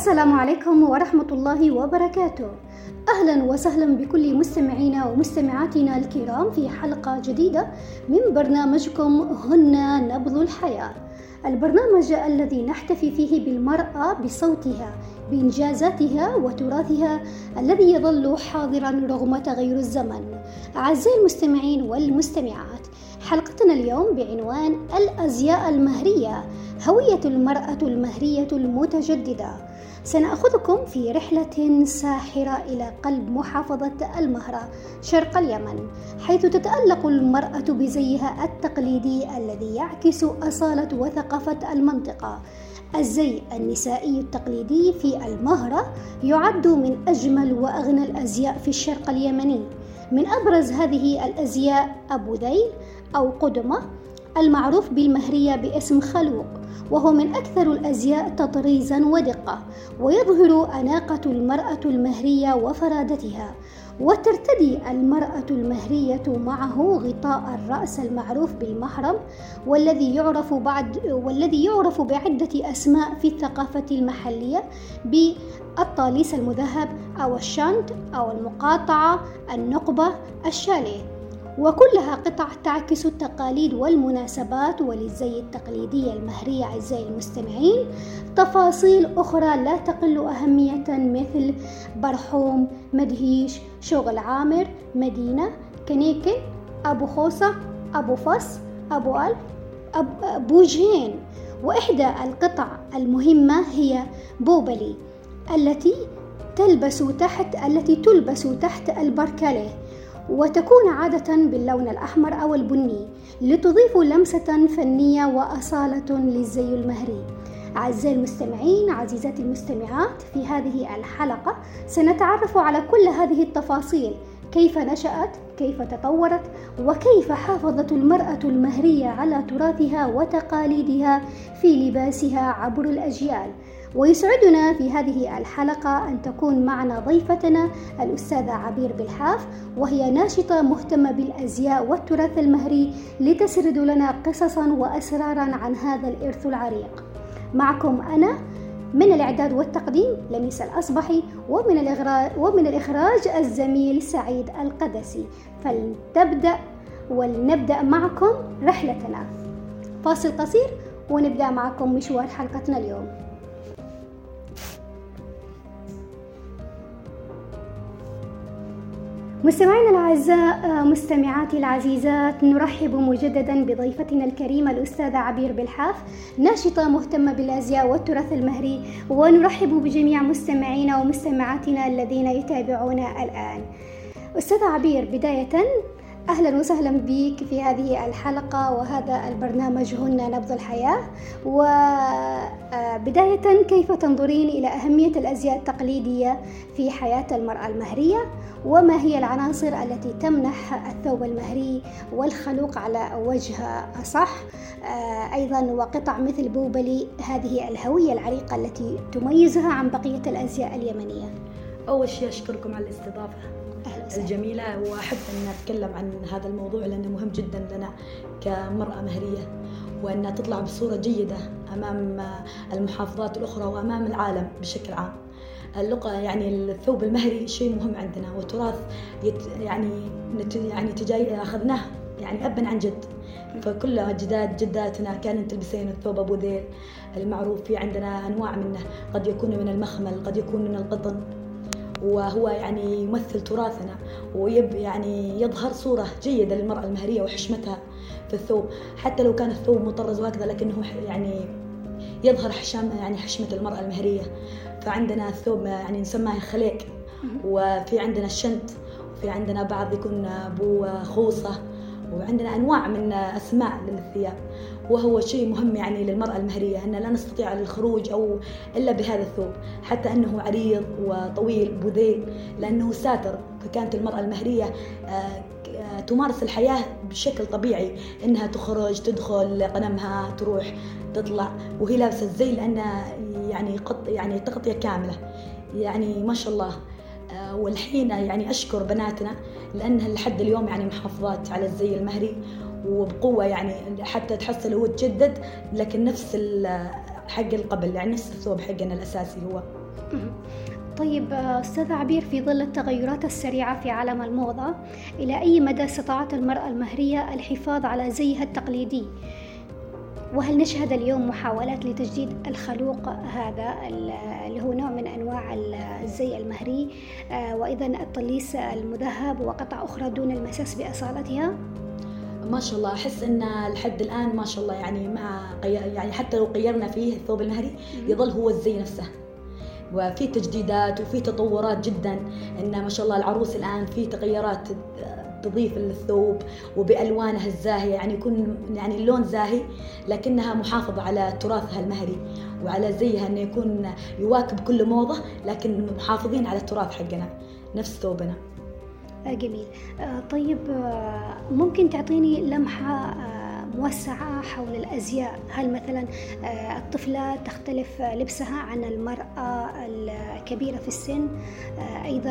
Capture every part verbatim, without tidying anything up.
السلام عليكم ورحمة الله وبركاته. أهلا وسهلا بكل مستمعينا ومستمعاتنا الكرام في حلقة جديدة من برنامجكم هن نبض الحياة، البرنامج الذي نحتفي فيه بالمرأة بصوتها، بإنجازاتها وتراثها الذي يظل حاضرا رغم تغير الزمن. أعزائي المستمعين والمستمعات، حلقتنا اليوم بعنوان الأزياء المهرية، هوية المرأة المهرية المتجددة. سنأخذكم في رحلة ساحرة إلى قلب محافظة المهرة شرق اليمن، حيث تتألق المرأة بزيها التقليدي الذي يعكس أصالة وثقافة المنطقة. الزي النسائي التقليدي في المهرة يعد من أجمل وأغنى الأزياء في الشرق اليمني. من أبرز هذه الأزياء أبو ذيل أو قدمة، المعروف بالمهرية باسم خلوق، وهو من أكثر الأزياء تطريزاً ودقة، ويظهر أناقة المرأة المهرية وفرادتها. وترتدي المرأة المهرية معه غطاء الرأس المعروف بالمحرم، والذي يعرف بعد والذي يعرف بعدة أسماء في الثقافة المحلية بالطاليس المذهب أو الشانت أو المقاطعة، النقبة، الشاليه، وكلها قطع تعكس التقاليد والمناسبات. وللزي التقليدي المهري أعزائي المستمعين تفاصيل أخرى لا تقل أهمية، مثل برحوم، مدهيش، شغل عامر، مدينة، كنيكن، أبو خوصة، أبو فص، أبو ألف، أبو جهين. وإحدى القطع المهمة هي بوبلي التي تلبس تحت التي تلبس تحت البركاليه، وتكون عادة باللون الأحمر أو البني، لتضيف لمسة فنية وأصالة للزي المهري. أعزائي المستمعين، عزيزاتي المستمعات، في هذه الحلقة سنتعرف على كل هذه التفاصيل: كيف نشأت، كيف تطورت، وكيف حافظت المرأة المهرية على تراثها وتقاليدها في لباسها عبر الأجيال. ويسعدنا في هذه الحلقة أن تكون معنا ضيفتنا الأستاذة عبير بالحاف، وهي ناشطة مهتمة بالأزياء والتراث المهري، لتسرد لنا قصصا وأسرارا عن هذا الإرث العريق. معكم أنا من الإعداد والتقديم لميس الأصبحي، ومن الإخراج, ومن الإخراج الزميل سعيد القدسي. فلنبدأ ولنبدأ معكم رحلتنا. فاصل قصير ونبدأ معكم مشوار حلقتنا اليوم. مستمعينا الأعزاء، مستمعاتي العزيزات، نرحب مجددا بضيفتنا الكريمة الأستاذة عبير بالحاف، ناشطة مهتمة بالأزياء والتراث المهري، ونرحب بجميع مستمعينا ومستمعاتنا الذين يتابعونا الآن. أستاذة عبير، بداية أهلا وسهلا بك في هذه الحلقة وهذا البرنامج هن نبض الحياة. وبداية، كيف تنظرين إلى أهمية الأزياء التقليدية في حياة المرأة المهرية؟ وما هي العناصر التي تمنح الثوب المهري والخلوق على وجه أصح، أيضا وقطع مثل بوبلي هذه الهوية العريقة التي تميزها عن بقية الأزياء اليمنية؟ أول شيء أشكركم على الاستضافة الجميلة، وأحب أن أتكلم عن هذا الموضوع لأنه مهم جدا لنا كمرأة مهرية، وأنها تطلع بصورة جيدة أمام المحافظات الأخرى وأمام العالم بشكل عام. اللقة يعني الثوب المهري شيء مهم عندنا، وتراث يعني يعني تجاي أخذناه يعني أبا عن جد. فكل جداد جداتنا كانت تلبسين الثوب أبو ذيل المعروف. في عندنا أنواع منه، قد يكون من المخمل، قد يكون من القطن، وهو يعني يمثل تراثنا، ويب يعني يظهر صورة جيدة للمرأة المهرية وحشمتها في الثوب. حتى لو كان الثوب مطرز وهكذا، لكنه يعني يظهر حشام يعني حشمة المرأة المهرية. فعندنا الثوب يعني نسميه خليق، وفي عندنا الشنت، وفي عندنا بعض يكون أبو خوصة، وعندنا أنواع من أسماء للثياب. وهو شيء مهم يعني للمرأة المهرية، أن لا نستطيع الخروج أو إلا بهذا الثوب، حتى أنه عريض وطويل بذيل لأنه ساتر. فكانت المرأة المهرية تمارس الحياة بشكل طبيعي، إنها تخرج تدخل قنمها تروح تطلع وهي لابسة الزي، لأنها يعني قط يعني تغطية كاملة يعني ما شاء الله. والحين يعني أشكر بناتنا لأنها لحد اليوم يعني محافظات على الزي المهري وبقوة، يعني حتى تحصل هو تجدد، لكن نفس حق القبل يعني نفس الثوب حقنا الأساسي هو. طيب أستاذة عبير، في ظل التغيرات السريعة في عالم الموضة، إلى أي مدى استطاعت المرأة المهرية الحفاظ على زيها التقليدي؟ وهل نشهد اليوم محاولات لتجديد الخلوق هذا اللي هو نوع من أنواع الزي المهري، وإذا الطليس المذهب وقطع أخرى دون المساس بأصالتها؟ ما شاء الله أحس إن لحد الآن ما شاء الله يعني مع يعني حتى لو غيرنا فيه الثوب المهري يظل هو الزي نفسه، وفي تجديدات وفي تطورات جدا. إن ما شاء الله العروس الآن في تغيرات تضيف للثوب وبألوانها الزاهية، يعني يكون يعني اللون زاهي لكنها محافظة على تراثها المهري وعلى زيها، إنه يكون يواكب كل موضة لكن محافظين على التراث حقنا نفس ثوبنا. جميل. طيب ممكن تعطيني لمحة موسعة حول الأزياء؟ هل مثلا الطفلة تختلف لبسها عن المرأة الكبيرة في السن؟ أيضا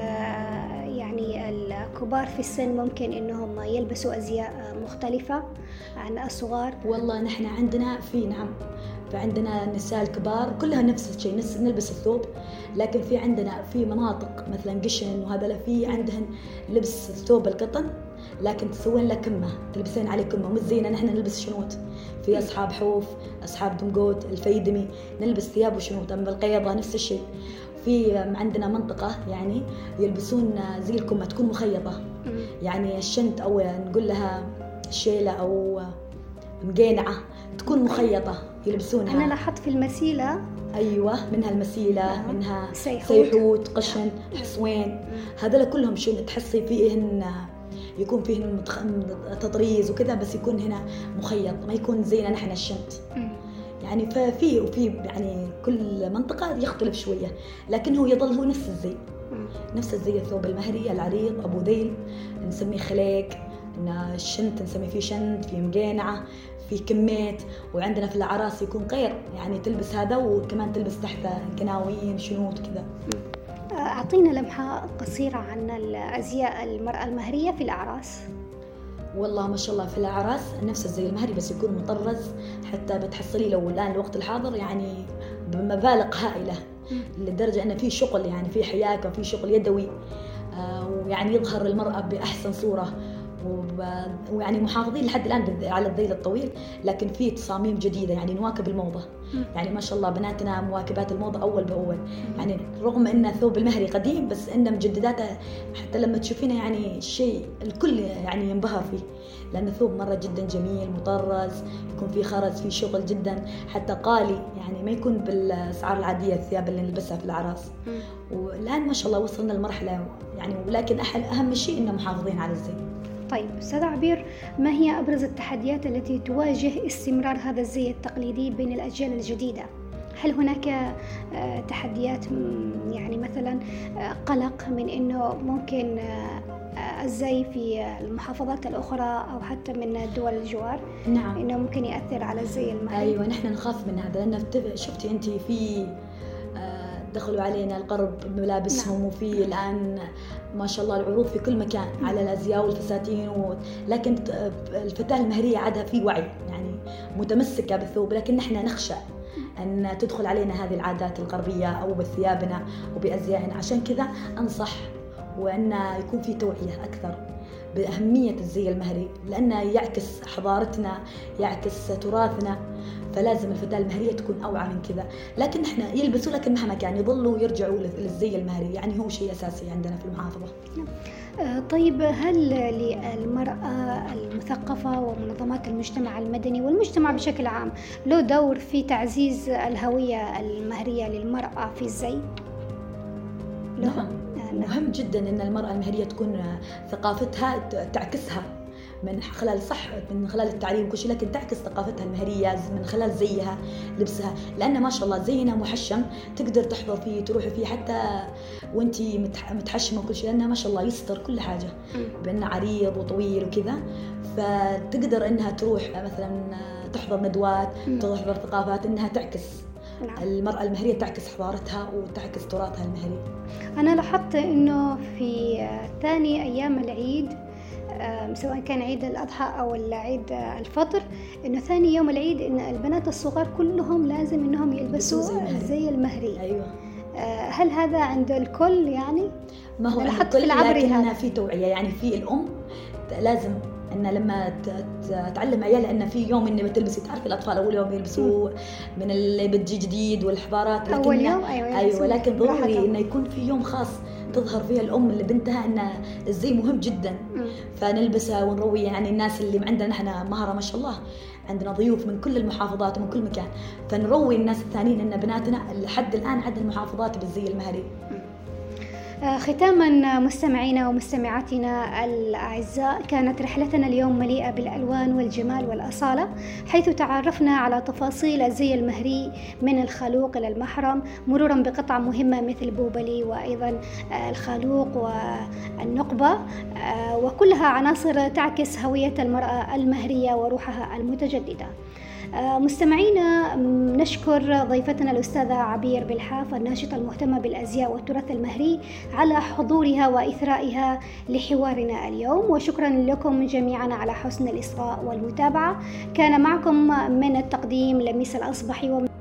يعني الكبار في السن ممكن إنهم يلبسوا أزياء مختلفة عن الصغار؟ والله نحن عندنا في نعم فعندنا النساء الكبار كلها نفس الشيء، نلبس الثوب، لكن في عندنا في مناطق مثلا قشن وهذا في عندهن لبس ثوب القطن لكن تسوين له كمه، تلبسين عليه كمه، مش زينا نحن نلبس شنوط. في اصحاب حوف، اصحاب دمقوت، الفيدمي نلبس ثياب وشنوط. اما القيضه نفس الشيء. في عندنا منطقه يعني يلبسون زي الكمه تكون مخيطه، يعني الشنت او نقول لها شيله او مقينعه تكون مخيطه يلبسونها. انا لاحظت في المسيله ايوه منها المسيله آه. منها سيحوت, سيحوت قشن حصوين، هذول كلهم شو تحسي فيهن يكون فيهن تطريز وكذا، بس يكون هنا مخيط ما يكون زينا نحن الشنت. يعني ففي وفي يعني كل منطقه يختلف شويه، لكن هو يظل هو نفس الزي نفس الزي الثوب المهري العريض ابو ذيل نسميه خليق، ان الشنت نسميه فيه شنت، في مقينعه، في كميت. وعندنا في الأعراس يكون غير يعني تلبس هذا وكمان تلبس تحت كناوين شنوط كذا. أعطينا لمحة قصيرة عن الأزياء المرأة المهرية في الأعراس. والله ما شاء الله في الأعراس نفس الزي المهري بس يكون مطرز، حتى بتحصلي لو الآن الوقت الحاضر يعني بمبالغ هائلة لدرجة أن في شغل يعني في حياكة وفي شغل يدوي، ويعني يظهر المرأة بأحسن صورة، ويعني محافظين لحد الآن على الذيل الطويل، لكن في تصاميم جديدة يعني نواكب الموضة. يعني ما شاء الله بناتنا مواكبات الموضة أول بأول، يعني رغم أن الثوب المهري قديم بس إن مجدداته حتى لما تشوفينه يعني شيء الكل يعني ينبهر فيه، لأن الثوب مرة جدا جميل مطرز، يكون فيه خرز، فيه شغل جدا، حتى قالي يعني ما يكون بالأسعار العادية الثياب اللي نلبسها في الأعراس. والآن ما شاء الله وصلنا لمرحلة يعني، ولكن أهم شيء إنه محافظين على الزي. طيب أستاذة عبير، ما هي أبرز التحديات التي تواجه استمرار هذا الزي التقليدي بين الأجيال الجديدة؟ هل هناك تحديات يعني مثلا قلق من أنه ممكن الزي في المحافظات الأخرى أو حتى من دول الجوار نعم أنه ممكن يأثر على الزي المهري؟ أيوة نحن نخاف من هذا، لأن شفتي أنت في دخلوا علينا الغرب بملابسهم. نعم. وفي الآن ما شاء الله العروض في كل مكان على الأزياء والفساتين و... لكن الفتاة المهرية عادها في وعي يعني متمسكة بالثوب، لكن نحن نخشى أن تدخل علينا هذه العادات الغربية أو بثيابنا وبأزيائنا. عشان كذا أنصح وأن يكون في توعية أكثر بأهمية الزي المهري، لأنه يعكس حضارتنا يعكس تراثنا، فلازم الفتاة المهرية تكون أوعى من كذا. لكن إحنا يلبسوا لكن مهما كان يظلوا يرجعوا للزي المهري، يعني هو شيء أساسي عندنا في المحافظة. طيب هل للمرأة المثقفة ومنظمات المجتمع المدني والمجتمع بشكل عام له دور في تعزيز الهوية المهرية للمرأة في الزي؟ نعم مهم جدا أن المرأة المهرية تكون ثقافتها تعكسها من خلال صح من خلال التعليم وكل شيء، لكن تعكس ثقافتها المهرية من خلال زيها لبسها، لأن ما شاء الله زينا محشم تقدر تحضر فيه تروحي فيه حتى وانتي متحشمة وكل شيء، لأنه ما شاء الله يستر كل حاجة بأنه عريض وطويل وكذا، فتقدر أنها تروح مثلا تحضر ندوات تحضر ثقافات أنها تعكس. نعم. المرأة المهرية تعكس حضارتها وتعكس تراثها المهري. أنا لاحظت إنه في ثاني أيام العيد سواء كان عيد الأضحى أو عيد الفطر، إنه ثاني يوم العيد إن البنات الصغار كلهم لازم إنهم يلبسوا الزي المهري. أيوة. هل هذا عند الكل يعني؟ ما هو عند الكل، لكن في توعية، يعني في الأم لازم إن لما تعلم عيالها إن في يوم إني بتلبسي، تعرفي الأطفال أول يوم يلبسوا من اللي بتجي جديد والحبارات، لكن أول يوم أيوة, أيوة لكن ضروري إنه يكون في يوم خاص تظهر فيها الأم لبنتها إن الزي مهم جدا، م. فنلبسها ونروي. يعني الناس اللي عندنا نحن مهرة ما شاء الله، عندنا ضيوف من كل المحافظات ومن كل مكان، فنروي الناس الثانيين إن بناتنا لحد الآن عند المحافظات بالزي المهري. ختاما مستمعينا ومستمعاتنا الأعزاء، كانت رحلتنا اليوم مليئة بالألوان والجمال والأصالة، حيث تعرفنا على تفاصيل الزي المهري من الخلوق إلى المحرم، مرورا بقطع مهمة مثل بوبلي وأيضا الخلوق والنقبة، وكلها عناصر تعكس هوية المرأة المهرية وروحها المتجددة. مستمعينا، نشكر ضيفتنا الأستاذة عبير بالحاف، الناشطة المهتمة بالأزياء والتراث المهري، على حضورها وإثرائها لحوارنا اليوم، وشكرا لكم جميعا على حسن الإصغاء والمتابعة. كان معكم من التقديم لميس الأصبحي.